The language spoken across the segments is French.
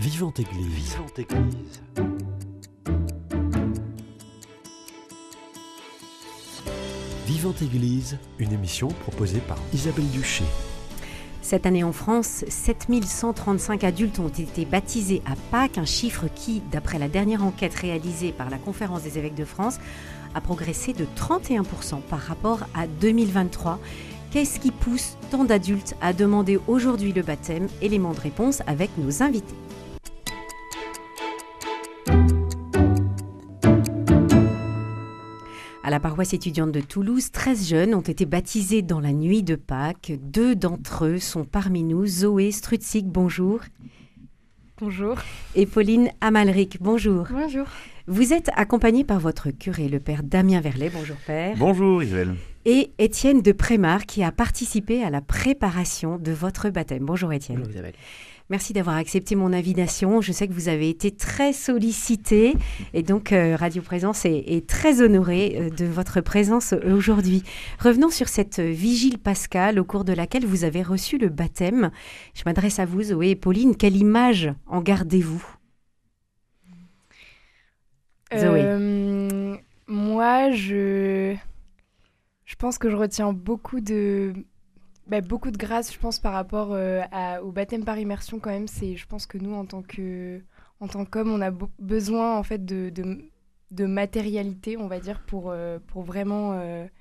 Vivante Église. Vivante Église. Vivante Église, une émission proposée par Isabelle Duché. Cette année en France, 7135 adultes ont été baptisés à Pâques, un chiffre qui, d'après la dernière enquête réalisée par la Conférence des évêques de France, a progressé de 31% par rapport à 2023. Qu'est-ce qui pousse tant d'adultes à demander aujourd'hui le baptême? Élément de réponse avec nos invités. À la paroisse étudiante de Toulouse, 13 jeunes ont été baptisés dans la nuit de Pâques. 2 d'entre eux sont parmi nous. Zoé Strutzig, bonjour. Bonjour. Et Pauline Amalric, bonjour. Bonjour. Vous êtes accompagnée par votre curé, le père Damien Verlet. Bonjour père. Bonjour Isabelle. Et Étienne de Prémar qui a participé à la préparation de votre baptême. Bonjour Étienne. Bonjour Isabelle. Merci d'avoir accepté mon invitation. Je sais que vous avez été très sollicité et donc Radio Présence est très honorée de votre présence aujourd'hui. Revenons sur cette vigile pascale au cours de laquelle vous avez reçu le baptême. Je m'adresse à vous Zoé et Pauline. Quelle image en gardez-vous? Zoé. Moi, je pense que je retiens beaucoup de grâce, je pense, par rapport au baptême par immersion quand même. Je pense que nous, en tant qu'hommes, on a besoin en fait de matérialité, on va dire, pour vraiment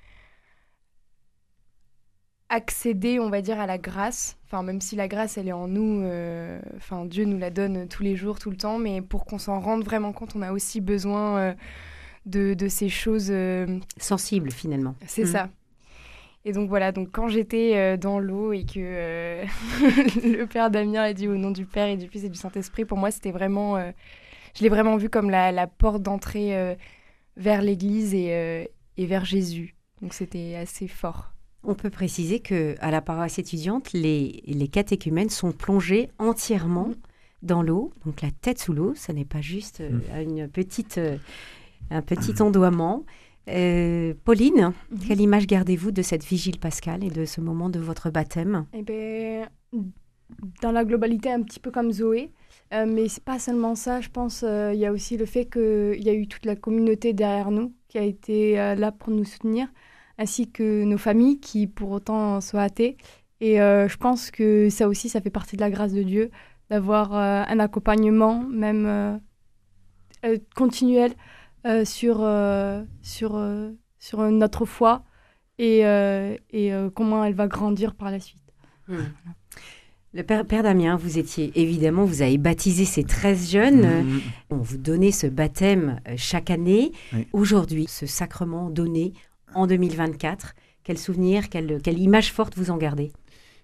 accéder, on va dire, à la grâce. Enfin, même si la grâce, elle est en nous, Dieu nous la donne tous les jours, tout le temps, mais pour qu'on s'en rende vraiment compte, on a aussi besoin de ces choses... sensibles, finalement. C'est ça. Et donc voilà, donc quand j'étais dans l'eau et que le père Damien a dit au nom du Père et du Fils et du Saint-Esprit, pour moi, c'était vraiment... je l'ai vraiment vu comme la porte d'entrée vers l'Église et vers Jésus. Donc c'était assez fort. On peut préciser qu'à la paroisse étudiante, les catéchumènes sont plongés entièrement dans l'eau, donc la tête sous l'eau, ça n'est pas juste un petit ondoiement. Pauline, quelle image gardez-vous de cette vigile pascale et de ce moment de votre baptême? Dans la globalité, un petit peu comme Zoé, mais c'est pas seulement ça. Je pense il y a aussi le fait qu'il y a eu toute la communauté derrière nous qui a été là pour nous soutenir, ainsi que nos familles qui pour autant sont athées. Et je pense que ça aussi, ça fait partie de la grâce de Dieu, d'avoir un accompagnement même continuel sur notre foi et comment elle va grandir par la suite. Le père Damien, vous avez baptisé ces 13 jeunes. On vous donnait ce baptême chaque année. Oui. Aujourd'hui, ce sacrement donné en 2024, quel souvenir, quelle image forte vous en gardez?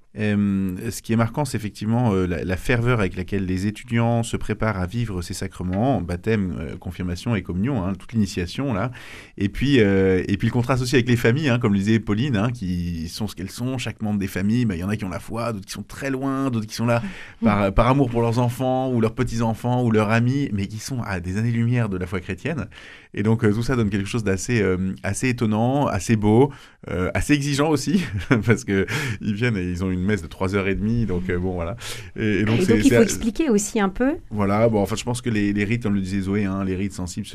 Ce qui est marquant, c'est effectivement la ferveur avec laquelle les étudiants se préparent à vivre ces sacrements, baptême, confirmation et communion, toute l'initiation là. Et puis le contraste aussi avec les familles, comme le disait Pauline, qui sont ce qu'elles sont. Chaque membre des familles, il y en a qui ont la foi, d'autres qui sont très loin, d'autres qui sont là par amour pour leurs enfants ou leurs petits-enfants ou leurs amis, mais qui sont à des années-lumière de la foi chrétienne. Et donc tout ça donne quelque chose d'assez assez étonnant, assez beau, assez exigeant aussi, parce qu'ils viennent et ils ont une messe de 3h30, donc bon voilà. Et donc il faut expliquer aussi un peu. Voilà, bon en fait je pense que les rites, comme le disait Zoé, les rites sensibles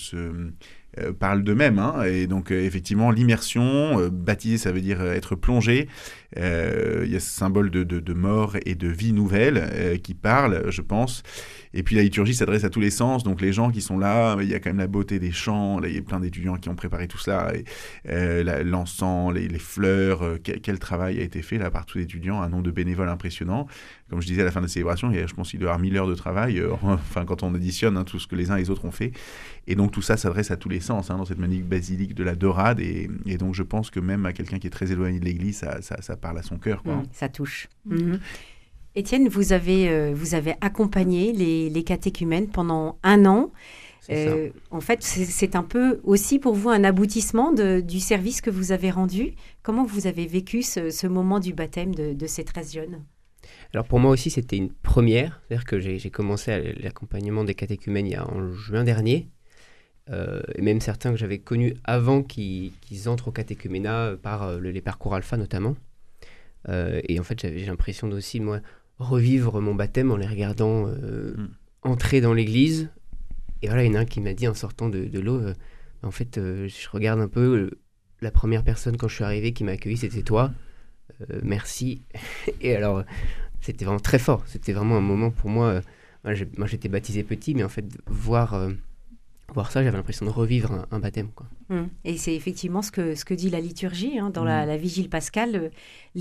parlent d'eux-mêmes, et donc effectivement l'immersion, baptiser ça veut dire être plongé, il y a ce symbole de mort et de vie nouvelle qui parle, je pense. Et puis la liturgie s'adresse à tous les sens, donc les gens qui sont là, il y a quand même la beauté des chants, là, il y a plein d'étudiants qui ont préparé tout ça, et, l'encens, les fleurs, quel travail a été fait là par tous les étudiants, un nombre de bénévoles impressionnant. Comme je disais à la fin de la célébration, je pense qu'il doit y avoir 1000 heures de travail, quand on additionne tout ce que les uns et les autres ont fait. Et donc tout ça s'adresse à tous les sens dans cette magnifique basilique de la Dorade, et donc je pense que même à quelqu'un qui est très éloigné de l'Église, ça parle à son cœur. Ça touche. Étienne, vous avez accompagné les catéchumènes pendant 1 an. En fait, c'est un peu aussi pour vous un aboutissement du service que vous avez rendu. Comment vous avez vécu ce moment du baptême de ces 13 jeunes? Alors pour moi aussi, c'était une première. C'est-à-dire que j'ai commencé l'accompagnement des catéchumènes en juin dernier. Et même certains que j'avais connus avant qu'ils entrent au catéchuménat par les parcours alpha notamment. Et en fait, j'ai l'impression aussi, moi, revivre mon baptême en les regardant entrer dans l'église. Et voilà, il y en a un qui m'a dit en sortant de l'eau, en fait, je regarde un peu, la première personne quand je suis arrivé qui m'a accueilli, c'était toi. Merci. Et alors, c'était vraiment très fort. C'était vraiment un moment pour moi. Moi, j'étais baptisé petit, mais en fait, voir ça, j'avais l'impression de revivre un baptême, quoi. Et c'est effectivement ce que dit la liturgie, hein, dans la vigile pascale.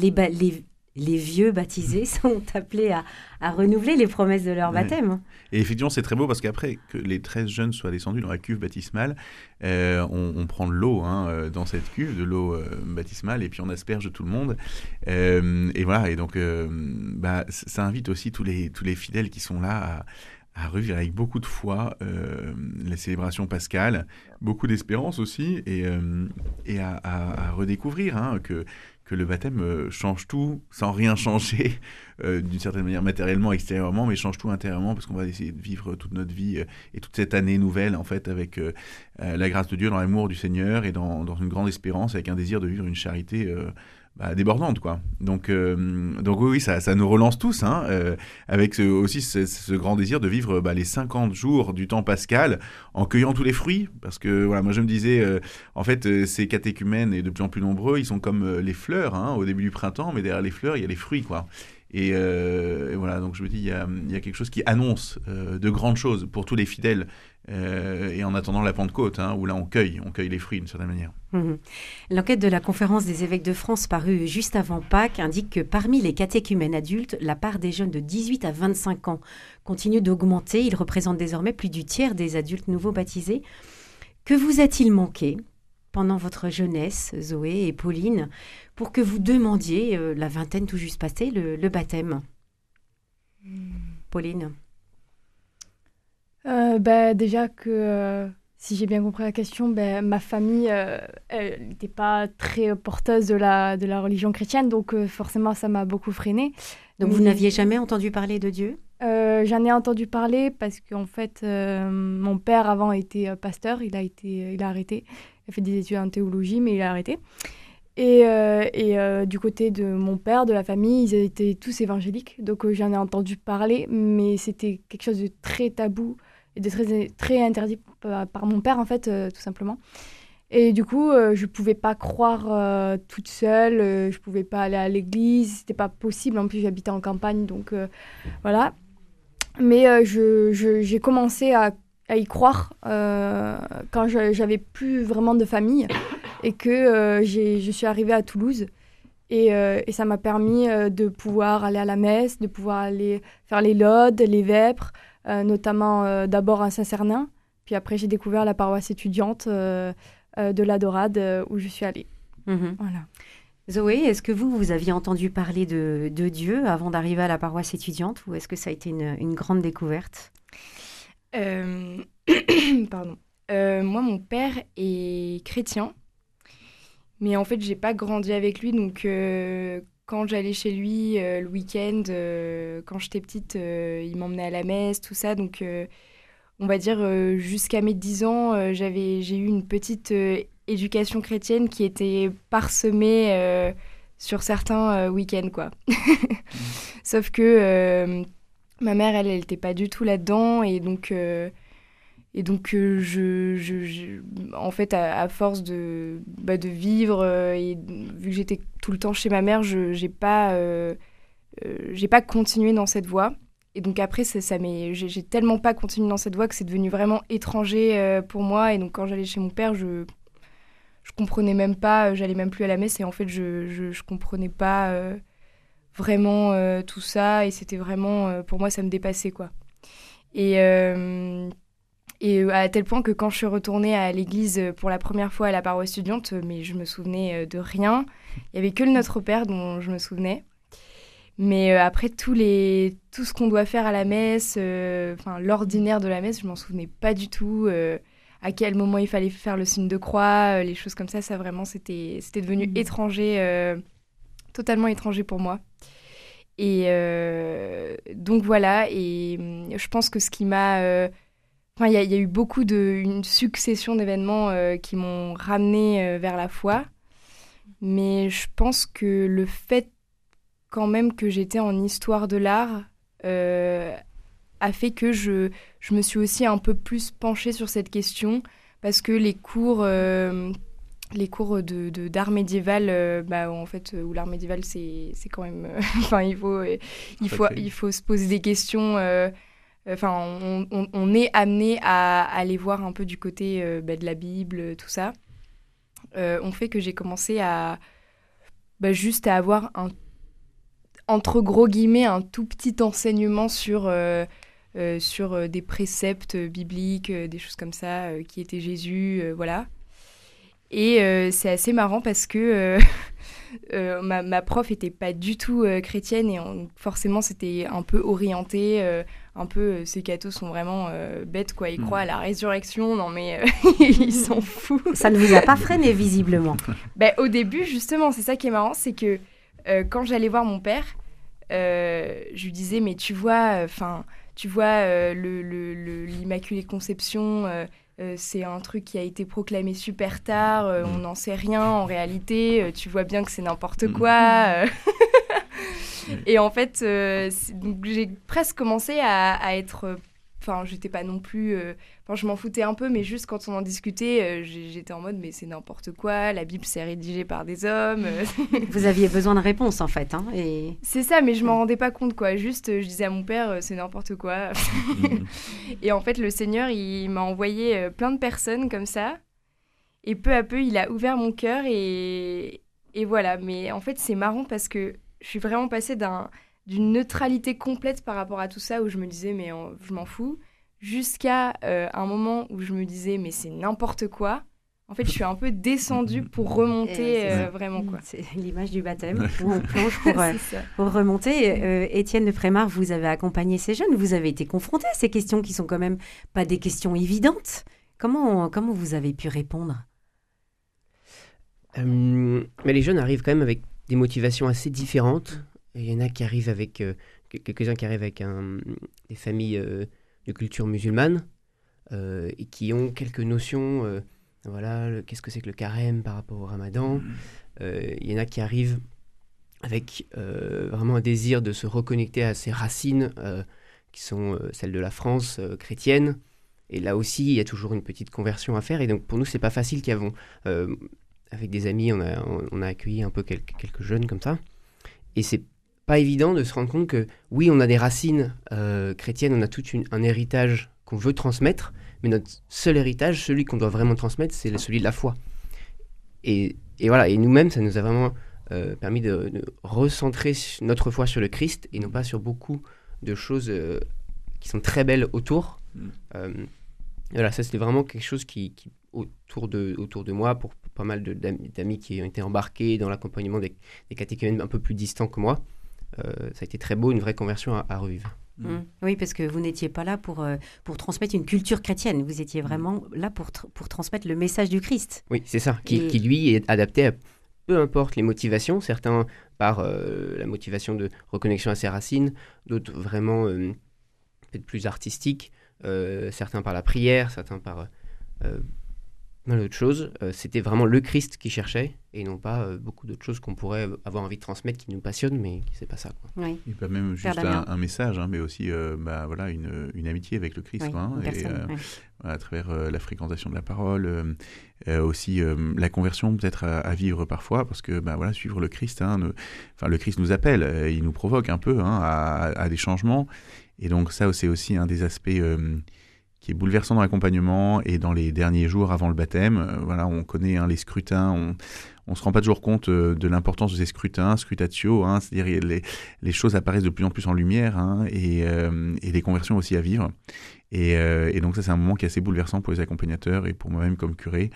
Les vieux baptisés sont appelés à renouveler les promesses de leur baptême. Et effectivement, c'est très beau parce qu'après que les 13 jeunes soient descendus dans la cuve baptismale, on prend de l'eau dans cette cuve, de l'eau baptismale, et puis on asperge tout le monde. Et voilà, et donc ça invite aussi tous les fidèles qui sont là à revivre avec beaucoup de foi la célébration pascale, beaucoup d'espérance aussi, et à redécouvrir que le baptême change tout sans rien changer d'une certaine manière matériellement, extérieurement, mais change tout intérieurement parce qu'on va essayer de vivre toute notre vie et toute cette année nouvelle en fait avec la grâce de Dieu, dans l'amour du Seigneur et dans une grande espérance, avec un désir de vivre une charité débordante, quoi. Donc oui, ça nous relance tous, avec aussi ce grand désir de vivre les 50 jours du temps pascal en cueillant tous les fruits, parce que voilà, moi je me disais, en fait, ces catéchumènes, et de plus en plus nombreux, ils sont comme les fleurs, au début du printemps, mais derrière les fleurs, il y a les fruits, quoi. Et voilà, donc je me dis, il y a quelque chose qui annonce de grandes choses pour tous les fidèles, et en attendant la Pentecôte, où là on cueille les fruits d'une certaine manière. L'enquête de la Conférence des évêques de France parue juste avant Pâques indique que parmi les catéchumènes adultes, la part des jeunes de 18 à 25 ans continue d'augmenter. Ils représentent désormais plus du tiers des adultes nouveaux baptisés. Que vous a-t-il manqué pendant votre jeunesse, Zoé et Pauline, pour que vous demandiez, la vingtaine tout juste passée, le baptême? Pauline? Déjà que, si j'ai bien compris la question, ma famille n'était pas très porteuse de la religion chrétienne, donc forcément ça m'a beaucoup freinée. Donc vous n'aviez jamais entendu parler de Dieu? J'en ai entendu parler parce qu'en fait, mon père avant était pasteur, il a arrêté. Il a fait des études en théologie, mais il a arrêté. Et du côté de mon père, de la famille, ils étaient tous évangéliques. Donc j'en ai entendu parler, mais c'était quelque chose de très tabou et de très, très interdit par mon père, en fait, tout simplement. Et du coup, je ne pouvais pas croire toute seule, je ne pouvais pas aller à l'église, ce n'était pas possible. En plus, j'habitais en campagne, donc voilà. Mais j'ai commencé à y croire quand j'avais plus vraiment de famille et que je suis arrivée à Toulouse. Et ça m'a permis de pouvoir aller à la messe, de pouvoir aller faire les laudes, les vêpres, notamment d'abord à Saint-Cernin. Puis après, j'ai découvert la paroisse étudiante de la Dorade où je suis allée. Voilà. Zoé, est-ce que vous aviez entendu parler de Dieu avant d'arriver à la paroisse étudiante, ou est-ce que ça a été une grande découverte? Pardon. Moi, mon père est chrétien, mais en fait, j'ai pas grandi avec lui, donc quand j'allais chez lui le week-end, quand j'étais petite, il m'emmenait à la messe, tout ça, donc on va dire jusqu'à mes 10 ans, j'ai eu une petite éducation chrétienne qui était parsemée sur certains week-ends, quoi. Sauf que ma mère, elle était pas du tout là-dedans, et donc en fait, à force de vivre, et vu que j'étais tout le temps chez ma mère, j'ai pas continué dans cette voie. Et donc après, j'ai tellement pas continué dans cette voie que c'est devenu vraiment étranger pour moi. Et donc quand j'allais chez mon père, je comprenais même pas, j'allais même plus à la messe, et en fait, je comprenais pas vraiment tout ça, et c'était vraiment, pour moi, ça me dépassait, quoi. Et à tel point que quand je suis retournée à l'église pour la première fois à la paroisse étudiante, mais je me souvenais de rien. Il y avait que le Notre Père dont je me souvenais. Mais après, tout ce qu'on doit faire à la messe, l'ordinaire de la messe, je m'en souvenais pas du tout. À quel moment il fallait faire le signe de croix, les choses comme ça, vraiment, c'était devenu étranger, totalement étranger pour moi. Et donc voilà, et je pense que ce qui m'a... il y a eu une succession d'événements qui m'ont ramenée vers la foi. Mais je pense que le fait quand même que j'étais en histoire de l'art a fait que je me suis aussi un peu plus penchée sur cette question, parce que les cours d'art médiéval, en fait, où l'art médiéval, c'est quand même... Enfin, il faut se poser des questions... on est amené à aller voir un peu du côté de la Bible, tout ça. On fait que j'ai commencé à... juste à avoir entre gros guillemets, un tout petit enseignement sur des préceptes bibliques, des choses comme ça, qui étaient Jésus, voilà. Et c'est assez marrant parce que ma prof était pas du tout chrétienne et forcément c'était un peu orienté, un peu ces cathos sont vraiment bêtes quoi, ils croient à la résurrection, non mais ils s'en foutent. Ça ne vous a pas freiné visiblement. Au début justement, c'est ça qui est marrant, c'est que quand j'allais voir mon père, je lui disais mais tu vois l'Immaculée Conception, c'est un truc qui a été proclamé super tard, on n'en sait rien en réalité, tu vois bien que c'est n'importe quoi. Et en fait, donc j'ai presque commencé à être... Enfin, j'étais pas non plus... je m'en foutais un peu, mais juste quand on en discutait, j'étais en mode, mais c'est n'importe quoi, la Bible, c'est rédigé par des hommes. Vous aviez besoin de réponses, en fait. Et... C'est ça, mais je m'en rendais pas compte, quoi. Juste, je disais à mon père, c'est n'importe quoi. Et en fait, le Seigneur, il m'a envoyé plein de personnes comme ça. Et peu à peu, il a ouvert mon cœur et voilà. Mais en fait, c'est marrant parce que je suis vraiment passée d'une neutralité complète par rapport à tout ça, où je me disais, mais je m'en fous, jusqu'à un moment où je me disais, mais c'est n'importe quoi. En fait, je suis un peu descendue pour remonter vraiment, quoi. C'est l'image du baptême, où on plonge pour remonter. Étienne de Frémard, vous avez accompagné ces jeunes, vous avez été confronté à ces questions qui sont quand même pas des questions évidentes. Comment vous avez pu répondre ? Mais les jeunes arrivent quand même avec des motivations assez différentes. Il y en a qui arrivent avec... quelques-uns qui arrivent avec des familles de culture musulmane et qui ont quelques notions... qu'est-ce que c'est que le carême par rapport au ramadan. Il y en a qui arrivent avec vraiment un désir de se reconnecter à ses racines qui sont celles de la France chrétienne. Et là aussi, il y a toujours une petite conversion à faire. Et donc, pour nous, c'est pas facile avec des amis, on a accueilli un peu quelques jeunes comme ça. Et c'est pas évident de se rendre compte que, oui, on a des racines chrétiennes, on a tout un héritage qu'on veut transmettre, mais notre seul héritage, celui qu'on doit vraiment transmettre, c'est celui de la foi. Et voilà, et nous-mêmes, ça nous a vraiment permis de recentrer notre foi sur le Christ et non pas sur beaucoup de choses qui sont très belles autour. Voilà, ça c'était vraiment quelque chose qui autour de moi, pour pas mal d'amis qui ont été embarqués dans l'accompagnement des catéchumènes un peu plus distants que moi. Ça a été très beau, une vraie conversion à revivre. Oui, parce que vous n'étiez pas là pour transmettre une culture chrétienne. Vous étiez vraiment là pour transmettre le message du Christ. Oui, c'est ça, qui lui est adapté à peu importe les motivations. Certains par la motivation de reconnexion à ses racines, d'autres vraiment peut-être plus artistiques, certains par la prière, certains par d'autres choses. C'était vraiment le Christ qui cherchait et non pas beaucoup d'autres choses qu'on pourrait avoir envie de transmettre qui nous passionnent, mais c'est pas ça, quoi. Oui. Et pas même juste un message, mais aussi une amitié avec le Christ, quoi, à travers la fréquentation de la parole, aussi la conversion peut-être à vivre parfois, parce que suivre le Christ, le Christ nous appelle, il nous provoque un peu à des changements, et donc ça c'est aussi un des aspects qui est bouleversant dans l'accompagnement et dans les derniers jours avant le baptême. On connaît les scrutins, on ne se rend pas toujours compte de l'importance de ces scrutins, scrutatio, c'est-à-dire les choses apparaissent de plus en plus en lumière, et des conversions aussi à vivre. Et donc ça, c'est un moment qui est assez bouleversant pour les accompagnateurs et pour moi-même comme curé,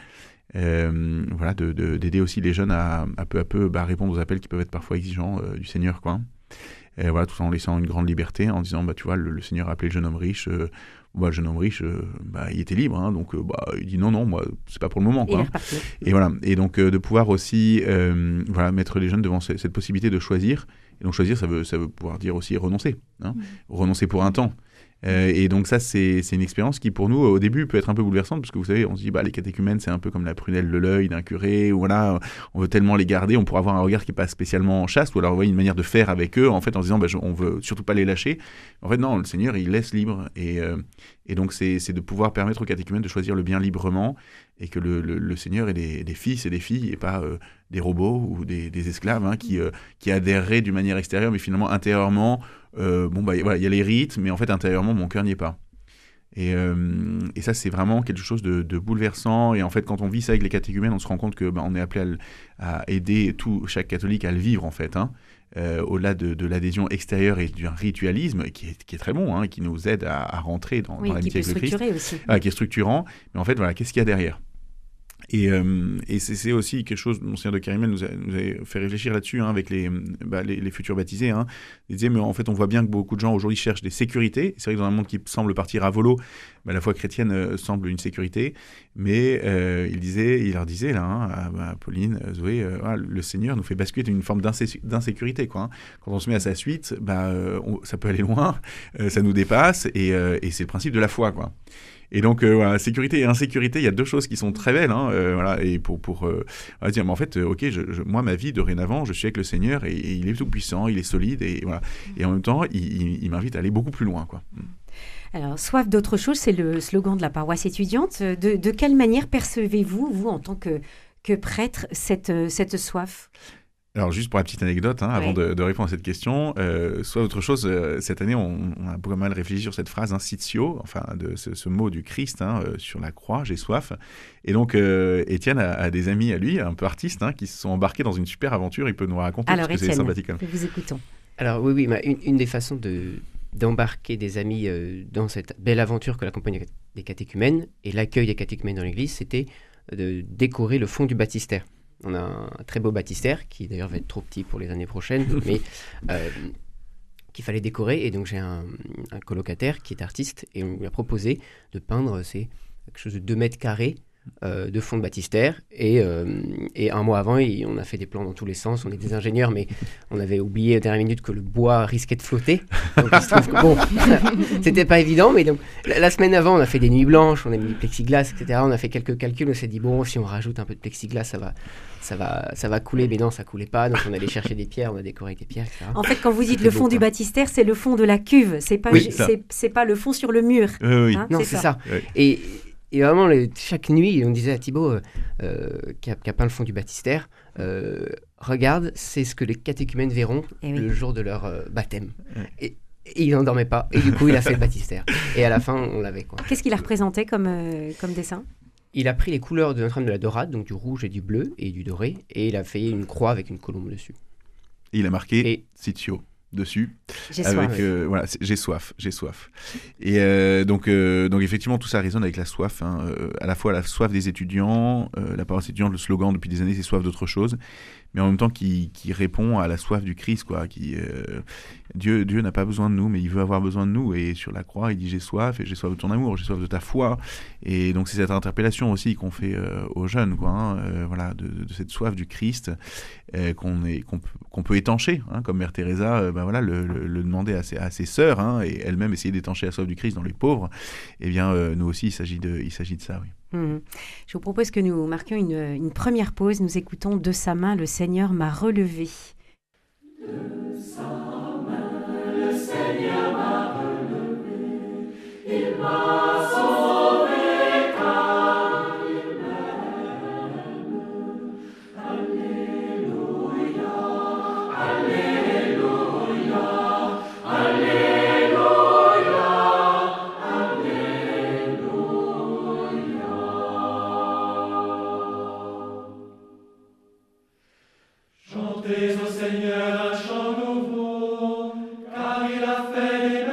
d'aider aussi les jeunes à peu à peu répondre aux appels qui peuvent être parfois exigeants du Seigneur, quoi. Tout en laissant une grande liberté, en disant, tu vois, le Seigneur a appelé le jeune homme riche... le jeune homme riche, il était libre, donc il dit non, moi, c'est pas pour le moment, quoi. Et donc de pouvoir aussi mettre les jeunes devant cette possibilité de choisir. Et donc choisir, ça veut pouvoir dire aussi renoncer, renoncer pour un temps. Et donc ça, c'est une expérience qui, pour nous, au début, peut être un peu bouleversante, parce que vous savez, on se dit, les catéchumènes, c'est un peu comme la prunelle de l'œil d'un curé, ou voilà, on veut tellement les garder, on pourrait avoir un regard qui n'est pas spécialement chaste, ou alors, vous voyez, une manière de faire avec eux, en fait, en se disant, on veut surtout pas les lâcher. En fait, non, le Seigneur, il laisse libre, et donc c'est de pouvoir permettre aux catéchumènes de choisir le bien librement, et que le Seigneur ait des fils et des filles, et pas des robots ou des esclaves, hein, qui adhéreraient d'une manière extérieure, mais finalement, intérieurement, voilà, il y a les rites, mais en fait, intérieurement, mon cœur n'y est pas. Et ça, c'est vraiment quelque chose de bouleversant. Et en fait, quand on vit ça avec les catéchumènes, on se rend compte que on est appelé à aider chaque catholique à le vivre, en fait, hein, au-delà de l'adhésion extérieure et d'un ritualisme qui est très bon, hein, qui nous aide à rentrer dans l'amitié avec le Christ. Aussi. Qui est structurant. Mais en fait, voilà, qu'est-ce qu'il y a derrière ? Et c'est aussi quelque chose, Monseigneur de Carimel nous a fait réfléchir là-dessus, hein, avec les futurs baptisés. Hein. Il disait, mais en fait, on voit bien que beaucoup de gens aujourd'hui cherchent des sécurités. C'est vrai que dans un monde qui semble partir à volo, la foi chrétienne semble une sécurité. Mais il leur disait, là, hein, à Pauline, Zoé, le Seigneur nous fait basculer d'une forme d'insécurité, quoi, hein. Quand on se met à sa suite, ça peut aller loin, ça nous dépasse, et c'est le principe de la foi, quoi. Et donc, sécurité et insécurité, il y a deux choses qui sont très belles. Hein, et pour dire, mais en fait, moi, ma vie, dorénavant, je suis avec le Seigneur, et il est tout puissant, il est solide, et voilà. Et en même temps, il m'invite à aller beaucoup plus loin, quoi. Alors, soif d'autre chose, c'est le slogan de la paroisse étudiante. De quelle manière percevez-vous, vous, en tant que prêtre, cette soif ? Alors, juste pour la petite anecdote, hein, avant de répondre à cette question, soit autre chose, cette année, on a pas mal réfléchi sur cette phrase, hein, sitio, enfin, de ce mot du Christ, hein, sur la croix, j'ai soif. Et donc, Étienne a des amis à lui, un peu artistes, hein, qui se sont embarqués dans une super aventure. Il peut nous raconter, alors, parce que c'est sympathique. Alors, Étienne, nous vous écoutons. Alors, oui, une des façons d'embarquer des amis dans cette belle aventure que la Compagnie des catéchumènes et l'accueil des catéchumènes dans l'Église, c'était de décorer le fond du baptistère. On a un très beau baptistère qui d'ailleurs va être trop petit pour les années prochaines, mais qu'il fallait décorer. Et donc j'ai un colocataire qui est artiste et on lui a proposé de peindre quelque chose de 2 mètres carrés de fond de baptistère. Et un mois avant, on a fait des plans dans tous les sens. On est des ingénieurs, mais on avait oublié à la dernière minute que le bois risquait de flotter. Donc il se trouve que bon, c'était pas évident. Mais donc la semaine avant, on a fait des nuits blanches, on a mis du plexiglas, etc. On a fait quelques calculs. On s'est dit bon, si on rajoute un peu de plexiglas, ça va couler. Mais non, ça coulait pas. Donc on allait chercher des pierres, on a décoré avec des pierres, etc. En fait, quand vous dites le fond du baptistère, c'est le fond de la cuve. C'est pas, c'est pas le fond sur le mur. Oui. Hein, non, c'est ça. Oui. Et vraiment, chaque nuit, on disait à Thibaut, qui a peint le fond du baptistère, regarde, c'est ce que les catéchumènes verront le jour de leur baptême. Et il n'en dormait pas. Et du coup, il a fait le baptistère. Et à la fin, on l'avait, quoi. Qu'est-ce qu'il a représenté comme dessin ? Il a pris les couleurs de Notre-Dame de la Dorade, donc du rouge et du bleu et du doré, et il a fait une croix avec une colombe dessus. Et il a marqué Sitio dessus. J'ai soif. Voilà, j'ai soif. Et donc effectivement, tout ça résonne avec la soif, hein, à la fois la soif des étudiants, la paroisse étudiante, le slogan depuis des années, c'est soif d'autre chose, mais en même temps qui répond à la soif du Christ, quoi. Dieu n'a pas besoin de nous, mais il veut avoir besoin de nous. Et sur la croix, il dit j'ai soif, et j'ai soif de ton amour, j'ai soif de ta foi. Et donc c'est cette interpellation aussi qu'on fait aux jeunes, quoi, hein, voilà, de cette soif du Christ qu'on peut étancher, hein, comme Mère Teresa, voilà, le demander à ses sœurs, hein, et elle-même essayer d'étancher la soif du Christ dans les pauvres. Eh bien, nous aussi, il s'agit de ça, oui. Je vous propose que nous marquions une première pause. Nous écoutons De sa main, le Seigneur m'a relevé. De sa main, le Seigneur m'a relevé. Il m'a sauvé car il m'aime. Alléluia, Alléluia, Alléluia, Alléluia. Chantez au Seigneur un chant nouveau, car il a fait des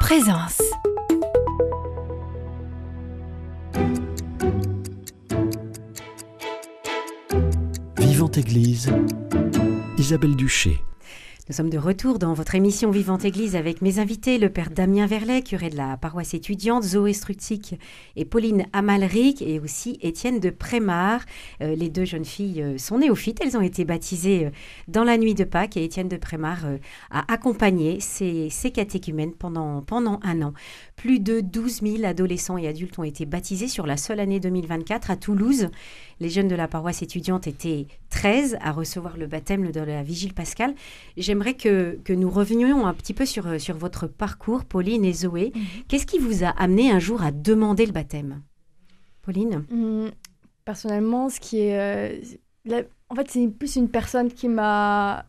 présence. Vivante Église, Isabelle Duché. Nous sommes de retour dans votre émission Vivante Église avec mes invités, le père Damien Verlet, curé de la paroisse étudiante, Zoé Strutzik et Pauline Amalric, et aussi Étienne de Prémar. Les deux jeunes filles sont néophytes, elles ont été baptisées dans la nuit de Pâques, et Étienne de Prémar a accompagné ces catéchumènes pendant un an. Plus de 12 000 adolescents et adultes ont été baptisés sur la seule année 2024 à Toulouse. Les jeunes de la paroisse étudiante étaient 13 à recevoir le baptême de la Vigile pascale. J'aimerais que nous revenions un petit peu sur votre parcours, Pauline et Zoé. Qu'est-ce qui vous a amené un jour à demander le baptême, Pauline? Personnellement, ce qui est... en fait, c'est plus une personne qui m'a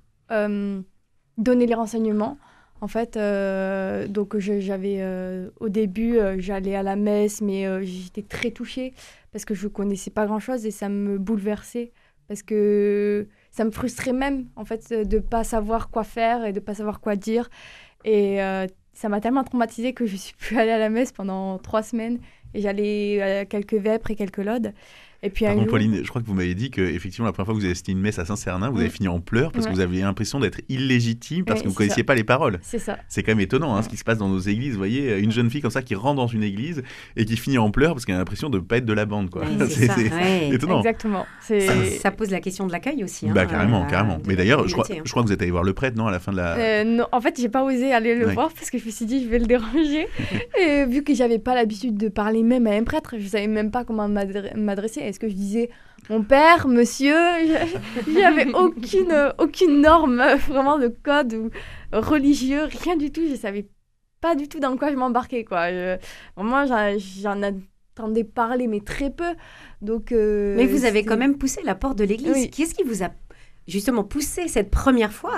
donné les renseignements. En fait, donc j'avais au début, j'allais à la messe, mais j'étais très touchée parce que je connaissais pas grand-chose et ça me bouleversait parce que ça me frustrait même en fait de pas savoir quoi faire et de pas savoir quoi dire. Et ça m'a tellement traumatisée que je suis plus allée à la messe pendant 3 semaines et j'allais à quelques vêpres et quelques laudes. Et puis Pardon, Pauline, je crois que vous m'avez dit qu'effectivement, la première fois que vous avez assisté à une messe à Saint-Cernin, vous avez fini en pleurs parce que vous aviez l'impression d'être illégitime parce que vous ne connaissiez pas les paroles. C'est ça. C'est quand même étonnant ce qui se passe dans nos églises. Vous voyez, une jeune fille comme ça qui rentre dans une église et qui finit en pleurs parce qu'elle a l'impression de ne pas être de la bande. Quoi. Oui, c'est étonnant. Exactement. Ça pose la question de l'accueil aussi. Carrément. Mais d'ailleurs, je crois que vous êtes allé voir le prêtre, non, à la fin de la... Non, en fait, j'ai pas osé aller le voir parce que je me suis dit, je vais le déranger. Et vu que j'avais pas l'habitude de parler même à un prêtre, je savais même pas comment m'adresser. Est-ce que je disais... Mon père, monsieur, j'avais aucune norme vraiment de code ou religieux, rien du tout. Je savais pas du tout dans quoi je m'embarquais, quoi. Vraiment, j'en entendais parler, mais très peu. Donc, mais vous avez quand même poussé la porte de l'église. Oui. Qu'est-ce qui vous a justement poussé cette première fois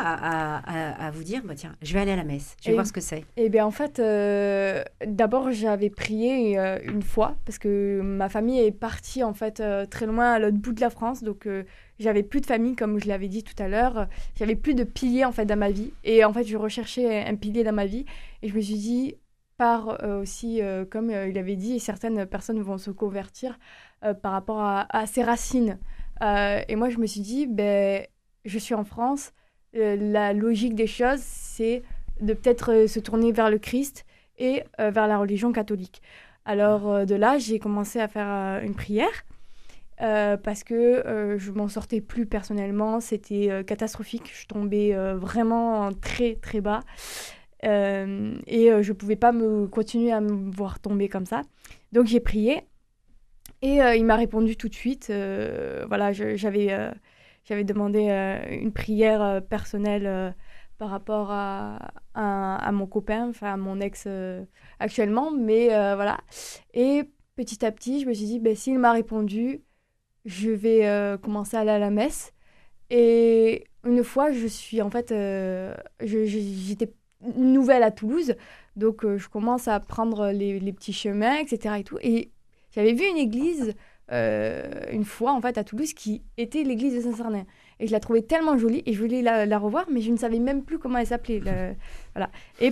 à vous dire, tiens, je vais aller à la messe, je vais voir ce que c'est? Eh bien, en fait, d'abord, j'avais prié une fois parce que ma famille est partie, en fait, très loin à l'autre bout de la France. Donc, j'avais plus de famille, comme je l'avais dit tout à l'heure. J'avais plus de pilier, en fait, dans ma vie. Et, en fait, je recherchais un pilier dans ma vie. Et je me suis dit, aussi, comme il avait dit, certaines personnes vont se convertir par rapport à ses racines. Et moi, je me suis dit, je suis en France, la logique des choses, c'est de peut-être se tourner vers le Christ et vers la religion catholique. Alors de là, j'ai commencé à faire une prière parce que je m'en sortais plus personnellement, c'était catastrophique, je tombais vraiment très très bas et je pouvais pas continuer à me voir tomber comme ça. Donc j'ai prié et il m'a répondu tout de suite. Voilà, j'avais demandé une prière personnelle par rapport à mon copain, enfin à mon ex actuellement, mais voilà. Et petit à petit, je me suis dit, s'il m'a répondu, je vais commencer à aller à la messe. Et une fois, je suis en fait, j'étais nouvelle à Toulouse, donc je commence à prendre les petits chemins, etc. et tout. Et j'avais vu une église une fois en fait à Toulouse qui était l'église de Saint-Cernin et je la trouvais tellement jolie et je voulais la revoir mais je ne savais même plus comment elle s'appelait voilà. Et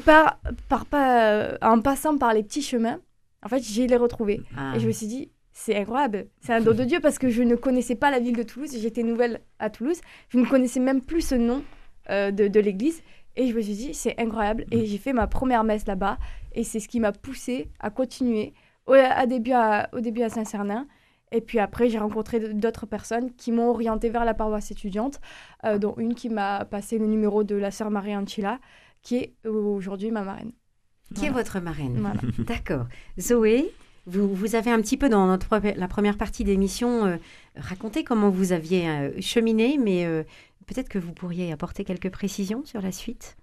en passant par les petits chemins en fait j'ai les retrouvés et je me suis dit c'est incroyable, c'est un don de Dieu parce que je ne connaissais pas la ville de Toulouse, j'étais nouvelle à Toulouse, je ne connaissais même plus ce nom de l'église et je me suis dit c'est incroyable et j'ai fait ma première messe là-bas et c'est ce qui m'a poussée à continuer au début à Saint-Cernin. Et puis après, j'ai rencontré d'autres personnes qui m'ont orientée vers la paroisse étudiante, dont une qui m'a passé le numéro de la sœur Marie Anchila, qui est aujourd'hui ma marraine. Qui est votre marraine. Voilà. D'accord. Zoé, vous avez un petit peu dans la première partie d'émission raconté comment vous aviez cheminé, mais peut-être que vous pourriez apporter quelques précisions sur la suite.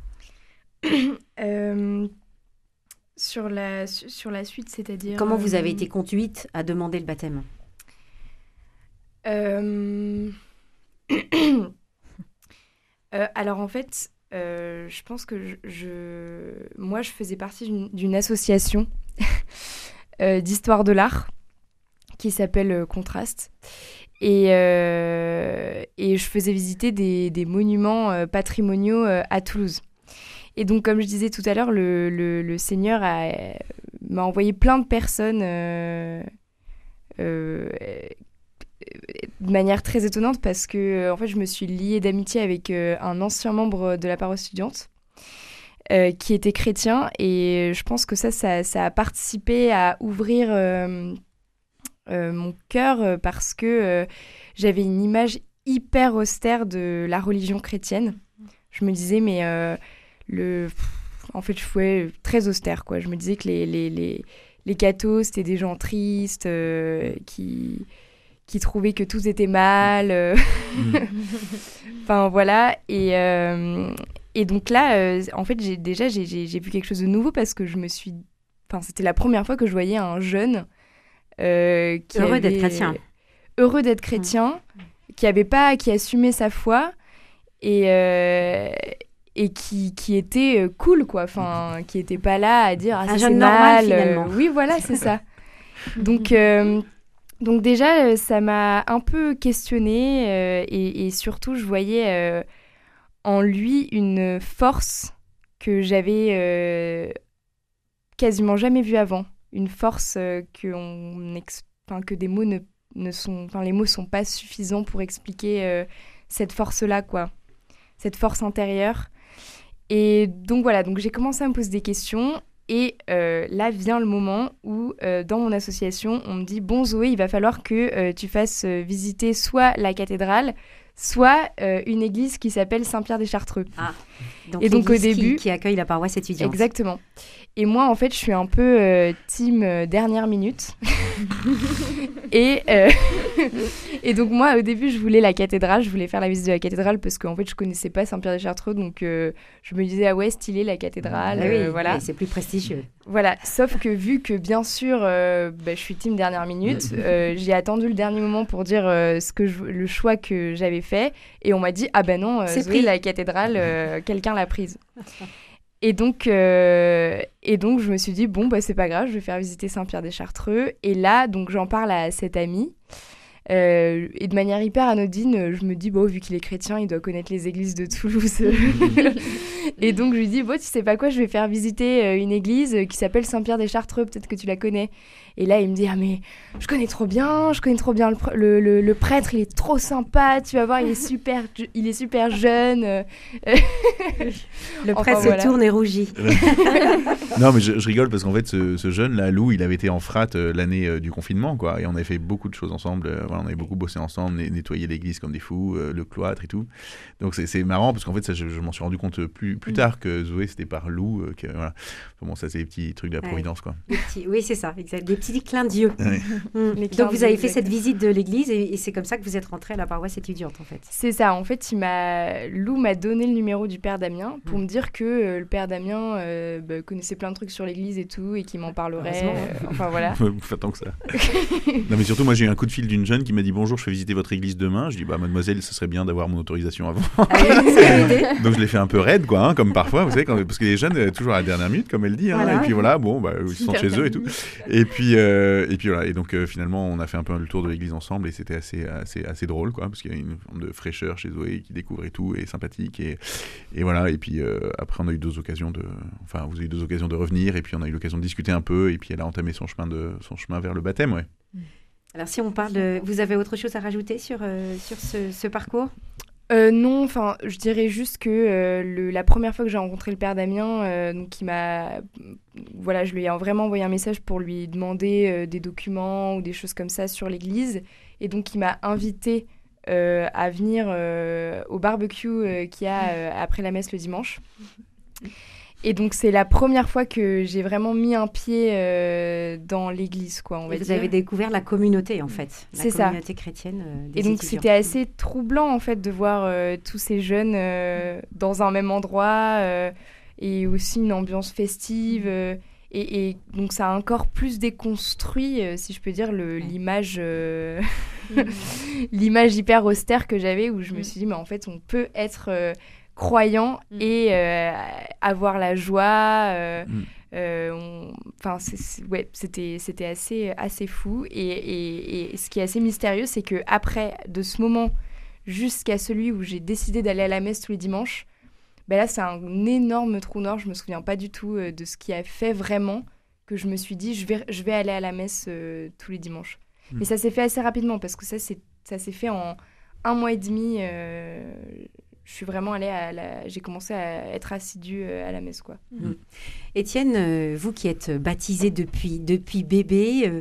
Sur la suite, c'est-à-dire... Comment vous avez été conduite à demander le baptême? Alors en fait, je pense que moi, je faisais partie d'une association d'histoire de l'art qui s'appelle Contraste. Et je faisais visiter des monuments patrimoniaux à Toulouse. Et donc, comme je disais tout à l'heure, le Seigneur m'a envoyé plein de personnes de manière très étonnante parce que en fait, je me suis liée d'amitié avec un ancien membre de la paroisse étudiante qui était chrétien. Et je pense que ça a participé à ouvrir mon cœur parce que j'avais une image hyper austère de la religion chrétienne. Je me disais, mais en fait, je suis très austère, quoi. Je me disais que les cathos, c'était des gens tristes, qui trouvaient que tout était mal. Enfin, voilà. Et donc là, en fait, j'ai vu quelque chose de nouveau parce que c'était la première fois que je voyais un jeune heureux d'être chrétien. Heureux d'être chrétien, qui assumait sa foi et qui était cool, quoi. Enfin, qui était pas là à dire un ça jeune c'est normal, mal. finalement. Oui, voilà, c'est ça. Donc déjà, ça m'a un peu questionnée et surtout, je voyais en lui une force que j'avais quasiment jamais vue avant. Une force que des mots les mots sont pas suffisants pour expliquer cette force-là, quoi. Cette force intérieure. Et donc voilà, donc j'ai commencé à me poser des questions. Et là vient le moment où, dans mon association, on me dit « Bon Zoé, il va falloir que tu fasses visiter soit la cathédrale, soit une église qui s'appelle Saint-Pierre des Chartreux. » Et donc au début... Qui accueille la paroisse étudiante. Exactement. Et moi, en fait, je suis un peu team dernière minute. Et donc moi, au début, je voulais la cathédrale, je voulais faire la visite de la cathédrale parce qu'en fait, je connaissais pas Saint-Pierre-des-Chartreux, donc je me disais, ah ouais, stylé, la cathédrale, voilà. Oui, c'est plus prestigieux. Voilà, sauf que vu que, bien sûr, je suis team dernière minute, j'ai attendu le dernier moment pour dire le choix que j'avais fait, et on m'a dit, ah ben non, Zoé, la cathédrale, quelqu'un l'a prise. Et donc, je me suis dit, bon, c'est pas grave, je vais faire visiter Saint-Pierre-des-Chartreux. Et là, donc, j'en parle à cet ami. Et de manière hyper anodine, je me dis, vu qu'il est chrétien, il doit connaître les églises de Toulouse. Et donc, je lui dis, tu sais pas quoi, je vais faire visiter une église qui s'appelle Saint-Pierre-des-Chartreux, peut-être que tu la connais. Et là, il me dit, ah mais je connais trop bien le prêtre, il est trop sympa, tu vas voir, il est super jeune. Le prêtre se tourne et rougit. Non, mais je rigole parce qu'en fait, ce jeune-là, Lou, il avait été en frat l'année du confinement, quoi. Et on avait fait beaucoup de choses ensemble. On avait beaucoup bossé ensemble, nettoyé l'église comme des fous, le cloître et tout. Donc c'est marrant parce qu'en fait, ça, je m'en suis rendu compte plus tard que Zoé, c'était par Lou. Voilà. Bon, ça, c'est les petits trucs de la Providence, quoi. Oui, c'est ça, exact. Des petits clins d'yeux. Ouais. Donc, vous avez fait cette visite de l'église et c'est comme ça que vous êtes rentré à la paroisse étudiante, en fait. C'est ça. En fait, Lou m'a donné le numéro du père Damien pour me dire que le père Damien connaissait plein de trucs sur l'église et tout et qu'il m'en parlerait. Enfin, voilà. Pas tant que ça. Non, mais surtout, moi, j'ai eu un coup de fil d'une jeune qui m'a dit « Bonjour, je fais visiter votre église demain. » Je dis « Mademoiselle, ce serait bien d'avoir mon autorisation avant. » Donc, je l'ai fait un peu raide, quoi, comme parfois, vous savez, parce que les jeunes, toujours à la dernière minute, comme elle dit. Voilà. Et puis voilà, ils sont chez eux et tout. Et puis voilà. Et donc, finalement, on a fait un peu le tour de l'église ensemble et c'était assez drôle, quoi, parce qu'il y a une forme de fraîcheur chez Zoé qui découvre et tout, et sympathique. Et voilà. Et puis après, on a eu vous avez eu 2 occasions de revenir, et puis on a eu l'occasion de discuter un peu, et puis elle a entamé son chemin vers le baptême, ouais. Alors, si on parle vous avez autre chose à rajouter sur ce parcours ? Non, je dirais juste que la première fois que j'ai rencontré le père Damien, je lui ai vraiment envoyé un message pour lui demander des documents ou des choses comme ça sur l'église, et donc il m'a invité à venir au barbecue qu'il y a après la messe le dimanche. Et donc, c'est la première fois que j'ai vraiment mis un pied dans l'église, quoi, on va dire. Vous avez découvert la communauté, en fait. C'est la communauté chrétienne des Et donc, étudiants. c'était assez troublant, en fait, de voir tous ces jeunes dans un même endroit et aussi une ambiance festive. Et donc, ça a encore plus déconstruit, si je peux dire, l'image l'image hyper austère que j'avais, où je me suis dit, mais en fait, on peut être... croyant et avoir la joie. C'était assez fou. Et ce qui est assez mystérieux, c'est qu'après, de ce moment jusqu'à celui où j'ai décidé d'aller à la messe tous les dimanches, là, c'est un énorme trou noir. Je me souviens pas du tout de ce qui a fait vraiment que je me suis dit, je vais aller à la messe tous les dimanches. Mais ça s'est fait assez rapidement parce que ça s'est fait en 1 mois et demi. Je suis vraiment allée j'ai commencé à être assidue à la messe, quoi. Étienne, vous qui êtes baptisé depuis bébé,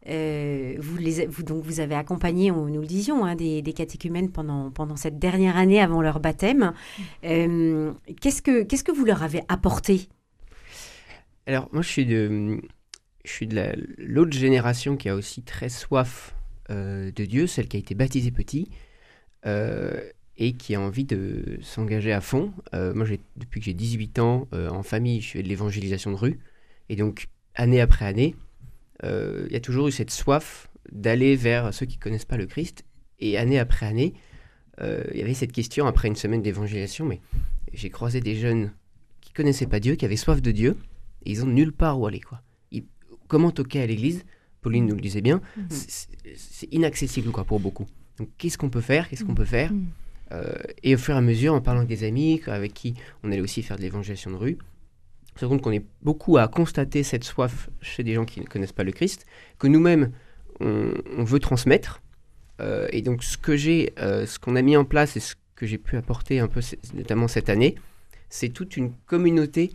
vous avez accompagné, nous le disions, des catéchumènes pendant cette dernière année avant leur baptême. Qu'est-ce que vous leur avez apporté ? Alors, moi, je suis de l'autre génération qui a aussi très soif de Dieu, celle qui a été baptisée petit. Et qui a envie de s'engager à fond. Moi, depuis que j'ai 18 ans, en famille, je fais de l'évangélisation de rue. Et donc, année après année, il y a toujours eu cette soif d'aller vers ceux qui ne connaissent pas le Christ. Et année après année, il y avait cette question, après une semaine d'évangélisation, mais j'ai croisé des jeunes qui ne connaissaient pas Dieu, qui avaient soif de Dieu, et ils n'ont nulle part où aller, quoi. Comment toquer à l'église ? Pauline nous le disait bien, c'est inaccessible, quoi, pour beaucoup. Donc, qu'est-ce qu'on peut faire ? Et au fur et à mesure, en parlant avec des amis avec qui on allait aussi faire de l'évangélisation de rue, on se rend compte qu'on est beaucoup à constater cette soif chez des gens qui ne connaissent pas le Christ, que nous-mêmes, on veut transmettre. Et donc, ce qu'on a mis en place et ce que j'ai pu apporter un peu, notamment cette année, c'est toute une communauté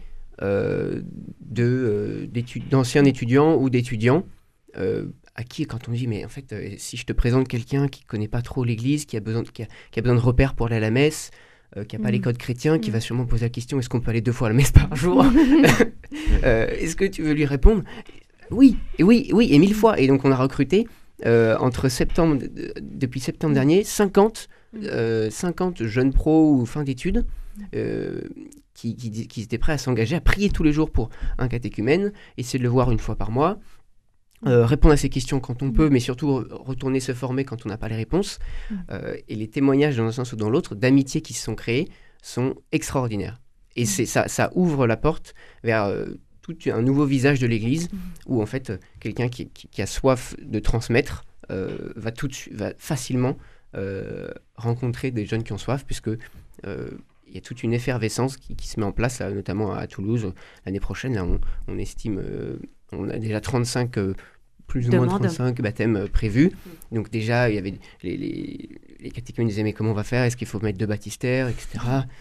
d'anciens étudiants ou d'étudiants à qui, quand on dit, mais en fait, si je te présente quelqu'un qui ne connaît pas trop l'Église, qui a besoin de repères pour aller à la messe, qui n'a pas les codes chrétiens, qui va sûrement poser la question, est-ce qu'on peut aller 2 fois à la messe par jour est-ce que tu veux lui répondre ? Oui, et 1000 fois. Et donc, on a recruté, depuis septembre dernier, 50 jeunes pros ou fin d'études qui étaient prêts à s'engager, à prier tous les jours pour un catéchumène, essayer de le voir 1 fois par mois, répondre à ces questions quand on peut, mais surtout retourner se former quand on n'a pas les réponses. Et les témoignages, dans un sens ou dans l'autre, d'amitiés qui se sont créés sont extraordinaires. Et ça ouvre la porte vers tout un nouveau visage de l'Église, où en fait, quelqu'un qui a soif de transmettre va facilement rencontrer des jeunes qui ont soif, puisque il y a toute une effervescence qui se met en place, là, notamment à Toulouse. L'année prochaine, là, on estime... on a déjà 35, plus ou moins 35 baptêmes prévus. Donc déjà, il y avait les catéchumènes disaient, mais comment on va faire ? Est-ce qu'il faut mettre 2 baptistères, etc.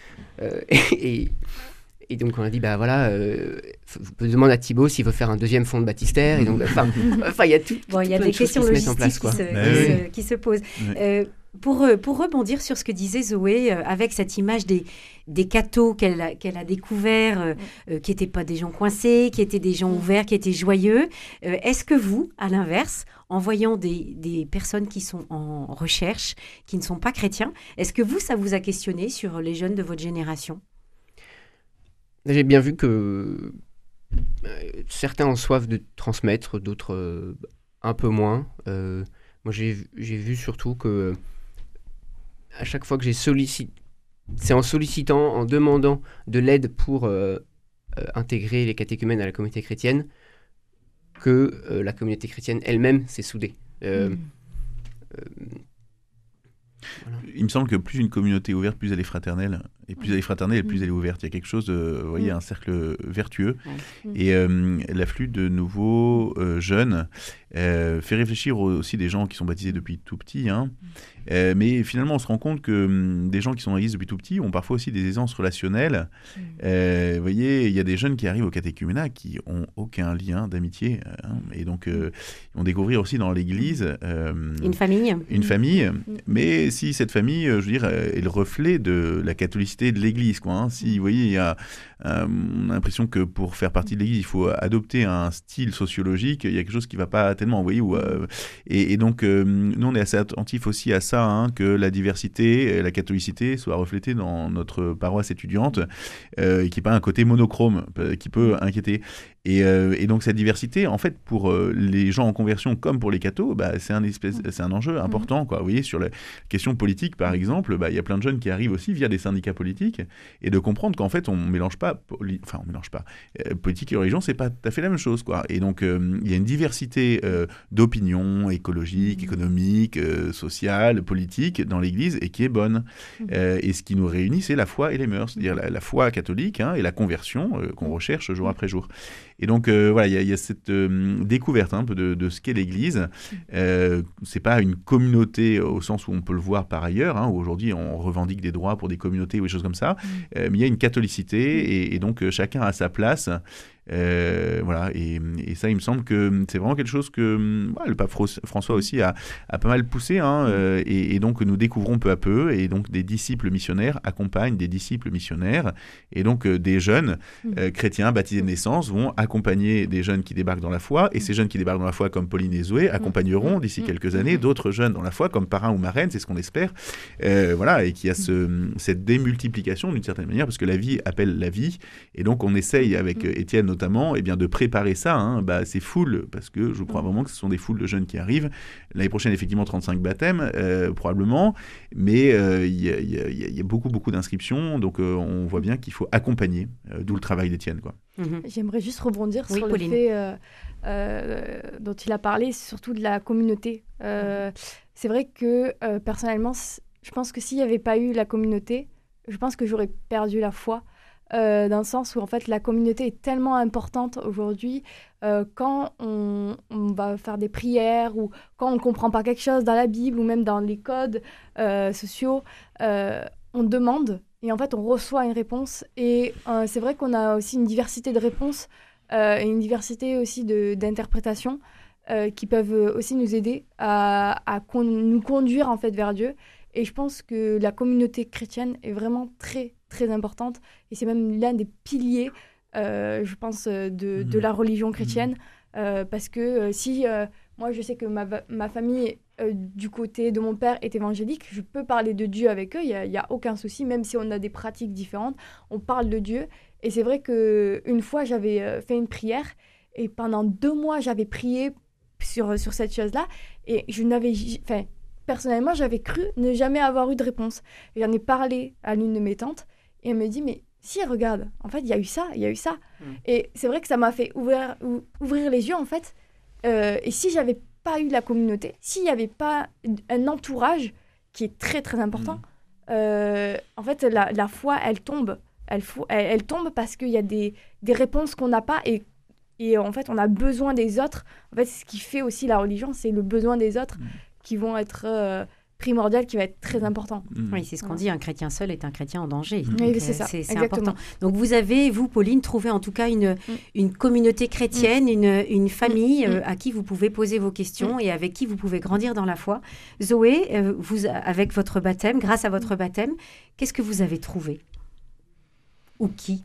Et donc on a dit, bah voilà, vous pouvez demander à Thibaut s'il veut faire un 2e fond de baptistère. Et donc, il y a tout. Il y a des questions logistiques qui se posent. Pour rebondir sur ce que disait Zoé, avec cette image des cathos qu'elle a découverts, qui n'étaient pas des gens coincés, qui étaient des gens ouverts, qui étaient joyeux, est-ce que vous, à l'inverse, en voyant des personnes qui sont en recherche, qui ne sont pas chrétiens, est-ce que ça vous a questionné sur les jeunes de votre génération ? J'ai bien vu que certains ont soif de transmettre, d'autres un peu moins. Moi, j'ai vu surtout que à chaque fois que c'est en sollicitant, en demandant de l'aide pour intégrer les catéchumènes à la communauté chrétienne que la communauté chrétienne elle-même s'est soudée. Voilà. Il me semble que plus une communauté est ouverte, plus elle est fraternelle. Et plus elle est fraternelle, plus elle est ouverte. Il y a quelque chose de, vous voyez, un cercle vertueux. Et l'afflux de nouveaux jeunes fait réfléchir aussi des gens qui sont baptisés depuis tout petit. Mais finalement, on se rend compte que des gens qui sont dans l'église depuis tout petit ont parfois aussi des aisances relationnelles. Vous voyez, il y a des jeunes qui arrivent au catéchuménat qui n'ont aucun lien d'amitié. Et donc, ils vont découvrir aussi dans l'église... une famille. Une famille. Mais si cette famille, je veux dire, est le reflet de la catholicité de l'église, quoi. Si, vous voyez, il y a... on a l'impression que pour faire partie de l'église, il faut adopter un style sociologique. Il y a quelque chose qui ne va pas tellement, vous voyez. Et donc, nous, on est assez attentifs aussi à ça, que la diversité, la catholicité soit reflétée dans notre paroisse étudiante, et qu'il n'y ait pas un côté monochrome qui peut inquiéter. Et donc cette diversité, en fait, pour les gens en conversion comme pour les cathos, c'est un enjeu important, quoi. Vous voyez, sur la question politique, par exemple, il y a plein de jeunes qui arrivent aussi via des syndicats politiques, et de comprendre qu'en fait, on mélange pas. Politique et religion, c'est pas tout à fait la même chose, quoi. Et donc, il y a une diversité d'opinions écologiques, économiques, sociales, politiques dans l'Église, et qui est bonne. Et ce qui nous réunit, c'est la foi et les mœurs, c'est-à-dire la foi catholique et la conversion qu'on recherche jour après jour. Et donc, voilà, il y a cette découverte un peu de ce qu'est l'Église. C'est pas une communauté au sens où on peut le voir par ailleurs, où aujourd'hui on revendique des droits pour des communautés ou des choses comme ça, mais il y a une catholicité et donc chacun a sa place. Voilà, et ça, il me semble que c'est vraiment quelque chose que le pape François aussi a pas mal poussé, et donc nous découvrons peu à peu, et donc des disciples missionnaires accompagnent des disciples missionnaires, et donc des jeunes chrétiens baptisés de naissance vont accompagner des jeunes qui débarquent dans la foi, et ces jeunes qui débarquent dans la foi comme Pauline et Zoé accompagneront d'ici quelques années d'autres jeunes dans la foi comme parrain ou marraine, c'est ce qu'on espère, voilà, et qu'il y a cette démultiplication d'une certaine manière, parce que la vie appelle la vie, et donc on essaye avec Étienne notamment, de préparer ça, ces foules, parce que je crois vraiment que ce sont des foules de jeunes qui arrivent. L'année prochaine, effectivement, 35 baptêmes, probablement, mais il y a beaucoup d'inscriptions, donc on voit bien qu'il faut accompagner, d'où le travail d'Étienne, quoi. J'aimerais juste rebondir sur Pauline. le fait dont il a parlé, surtout de la communauté. C'est vrai que, personnellement, je pense que s'il n'y avait pas eu la communauté, je pense que j'aurais perdu la foi. Dans le sens où en fait la communauté est tellement importante aujourd'hui, quand on va faire des prières ou quand on ne comprend pas quelque chose dans la Bible ou même dans les codes sociaux, on demande et en fait on reçoit une réponse, et c'est vrai qu'on a aussi une diversité de réponses et une diversité aussi d'interprétations qui peuvent aussi nous aider à nous conduire en fait vers Dieu. Et je pense que la communauté chrétienne est vraiment très, très importante. Et c'est même l'un des piliers, je pense, de la religion chrétienne. Parce que moi, je sais que ma famille, du côté de mon père, est évangélique. Je peux parler de Dieu avec eux. Il n'y a aucun souci. Même si on a des pratiques différentes, on parle de Dieu. Et c'est vrai qu'une fois, j'avais fait une prière. Et pendant 2 mois, j'avais prié sur cette chose-là. Et je n'avais... Personnellement, j'avais cru ne jamais avoir eu de réponse. Et j'en ai parlé à l'une de mes tantes, et elle me dit, mais si, regarde, en fait, il y a eu ça. Et c'est vrai que ça m'a fait ouvrir les yeux, en fait. Et si j'avais pas eu la communauté, s'il n'y avait pas un entourage qui est très, très important, en fait, la foi, elle tombe. Elle tombe parce qu'il y a des réponses qu'on n'a pas, et en fait, on a besoin des autres. En fait, ce qui fait aussi la religion, c'est le besoin des autres. Qui vont être primordiales, qui va être très important. Oui, c'est ce qu'on dit, un chrétien seul est un chrétien en danger. Oui, c'est ça, c'est exactement. important. Donc vous avez, vous, Pauline, trouvé en tout cas une communauté chrétienne, une famille à qui vous pouvez poser vos questions et avec qui vous pouvez grandir dans la foi. Zoé, vous, avec votre baptême, grâce à votre baptême, qu'est-ce que vous avez trouvé? Ou qui?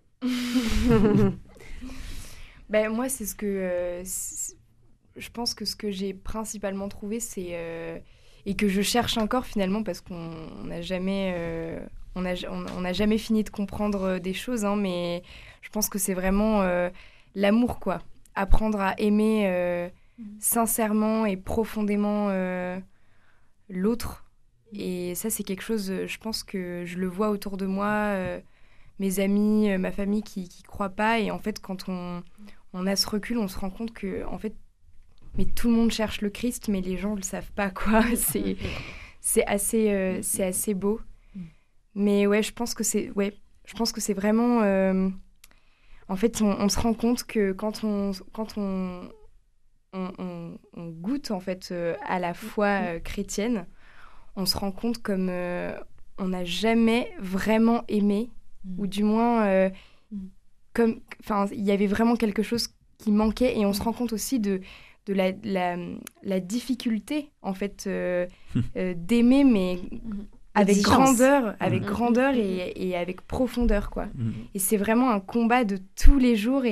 Moi, c'est ce que... je pense que ce que j'ai principalement trouvé, c'est et que je cherche encore finalement, parce qu'on n'a jamais, on n'a jamais fini de comprendre des choses, mais je pense que c'est vraiment l'amour, quoi. Apprendre à aimer sincèrement et profondément l'autre. Et ça, c'est quelque chose, je pense que je le vois autour de moi, mes amis, ma famille qui croient pas. Et en fait, quand on a ce recul, on se rend compte que, en fait, mais tout le monde cherche le Christ, mais les gens ne le savent pas, quoi. C'est assez beau. Mais ouais, je pense que c'est vraiment... en fait, on se rend compte que quand on goûte, en fait, à la foi chrétienne, on se rend compte comme on n'a jamais vraiment aimé, ou du moins, il y avait vraiment quelque chose qui manquait, et on se rend compte aussi de la difficulté, en fait, d'aimer, mais avec grandeur, et avec profondeur, quoi. Et c'est vraiment un combat de tous les jours,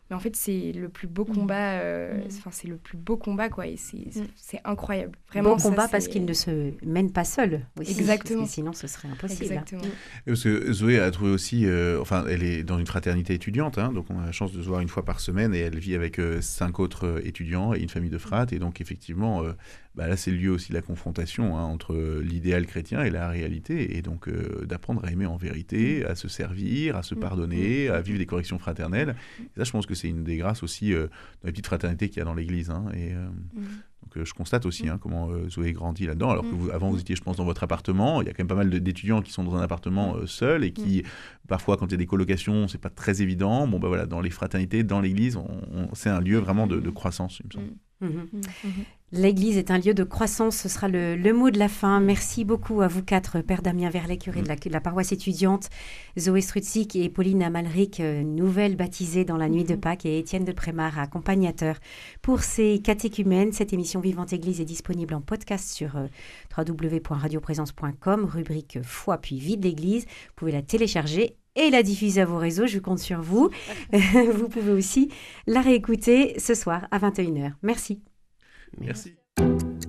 Mais en fait, c'est le plus beau combat. C'est le plus beau combat, quoi. Et c'est incroyable. Vraiment, beau combat parce qu'il ne se mène pas seul. Aussi, exactement. Parce que sinon, ce serait impossible. Exactement. Parce que Zoé a trouvé aussi... elle est dans une fraternité étudiante, hein, donc on a la chance de se voir une fois par semaine, et elle vit avec 5 autres étudiants et une famille de fratres. Et donc, effectivement, là, c'est le lieu aussi de la confrontation entre l'idéal chrétien et la réalité. Et donc, d'apprendre à aimer en vérité, à se servir, à se pardonner, à vivre des corrections fraternelles. Et ça, je pense que c'est une des grâces aussi dans les petites fraternités qu'il y a dans l'Église. Hein, donc, je constate aussi comment Zoé grandit là-dedans. Alors que avant, vous étiez, je pense, dans votre appartement. Il y a quand même pas mal d'étudiants qui sont dans un appartement seul et qui, parfois, quand il y a des colocations, c'est pas très évident. Bon, voilà, dans les fraternités, dans l'Église, c'est un lieu vraiment de croissance, il me semble. L'Église est un lieu de croissance, ce sera le mot de la fin. Merci beaucoup à vous 4, Père Damien Verlet, curé de la paroisse étudiante, Zoé Strutzik et Pauline Amalric, nouvelle baptisée dans la nuit de Pâques, et Étienne de Prémar, accompagnateur pour ces catéchumènes. Cette émission Vivante Église est disponible en podcast sur www.radioprésence.com, rubrique Foi puis vie de l'Église. Vous pouvez la télécharger et la diffuser à vos réseaux, je compte sur vous. Vous pouvez aussi la réécouter ce soir à 21h. Merci. Merci.